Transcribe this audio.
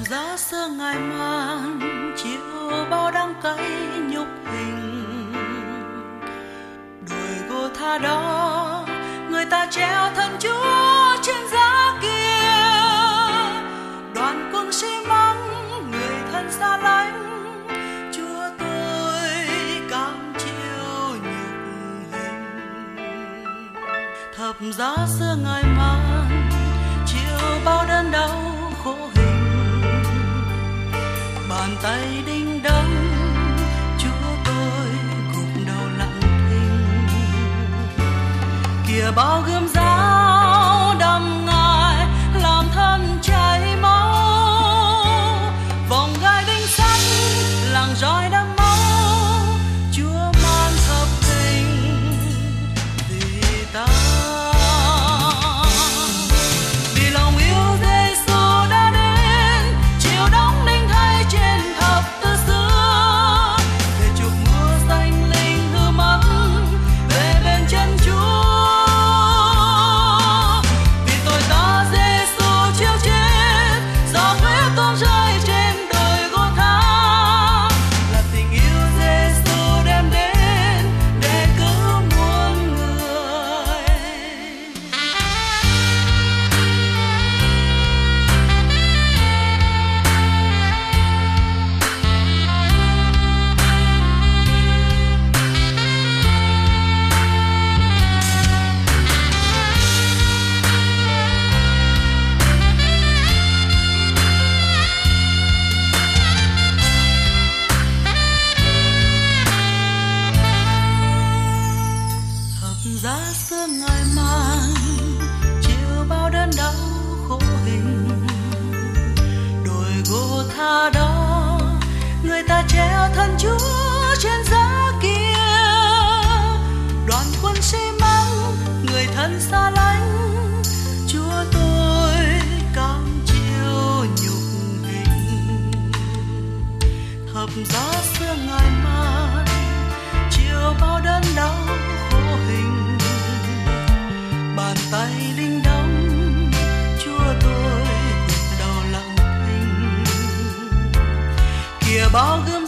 Giá xưa ngày mang chiều bao đắng cay nhục hình, đồi gỗ tha đó người ta treo thân Chúa trên giá kia. Đoàn quân xi măng người thân xa lánh, Chúa tôi cam chịu nhục hình. Thập giá xưa ngày mang chiều bao đớn đau khổ hình, bàn tay đinh đóng Chúa tôi gục đầu lặng thinh. Kìa bao gươm giáo đâm Ngài làm thân chảy máu, vòng gai đinh sắt làng roi đẫm máu, Chúa mang thập hình vì ta. Vì lòng yêu Giêsu đã đến, chiều đóng đinh thay trên thập tự xưa, để chuộc mua danh linh hư mất về bên chân Chúa. Vì tội ta Giêsu chịu chết, giọt huyết tuôn rơi trên đồi gỗ tha, là tình yêu Giêsu đem đến để cứu muôn người. Thập giá xưa ngày mang chiều bao đớn đau khổ hình, đồi gỗ tha đó người ta treo thân Chúa trên giá kia. Đoàn quân xi măng người thân xa lánh, Chúa tôi cam chịu nhục hình. Thập giá xưa ngày mang chiều bao đớn đau khổ hình, bàn tay đinh đóng Chúa tôi gục đầu lặng thinh. Kìa bao gươm